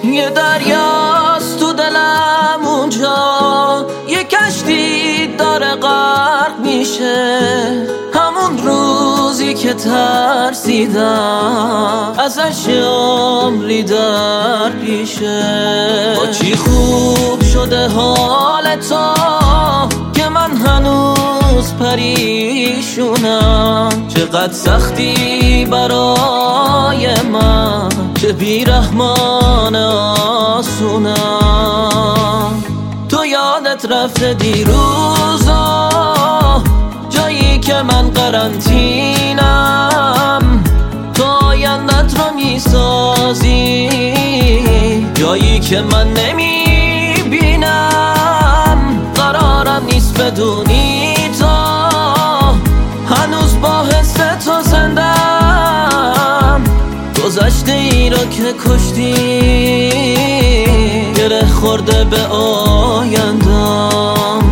یه دریاست تو دلم اونجا، یه کشتی داره غرق میشه. همون روزی که ترسیدم ازش عمری در پیشه. با چی خوب شده حال تو که من هنوز پریشونم. چقدر سختی برای من که بیرحمان آسونم. تو یادت رفته دیروزا، جایی که من قرنطینم. تو آیندت رو میسازی، جایی که من نمیبینم. قرارم نیست بدونی تو هنوز با حس تو زندم. گذشته ای رو که کشتی گره خورده به آیندم.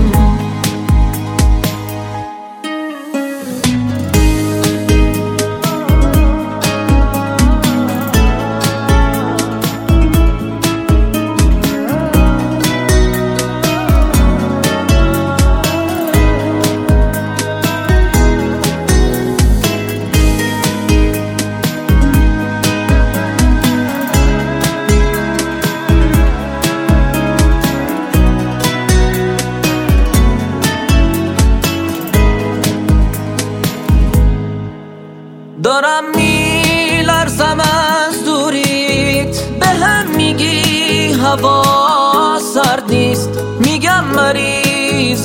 دارم میلرزم از دوریت، به هم میگی هوا سرد نیست. میگم مریض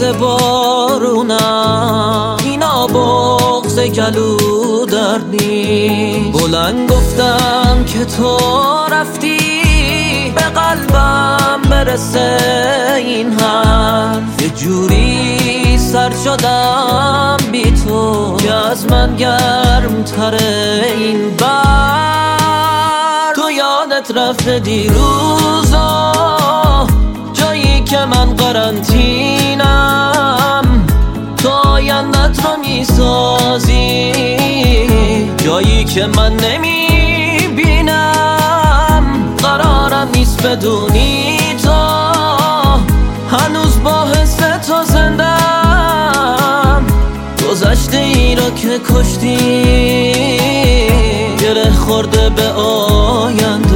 بارونم، اینا بغض گلو درد نیست. بلند گفتم که تو رفتی، به قلبم برسه این حرف. یه جوری سر شدم بی تو که از من گرم تره این بر. تو یادت رفته دیروزا، جایی که من قرنطینم. تو آیندت رو میسازی، جایی که من نمیبینم. قرارم نیست بدونی تو هنوز با حس تو زندم. گذشته ای رو که کشتی گره خورده به آینده.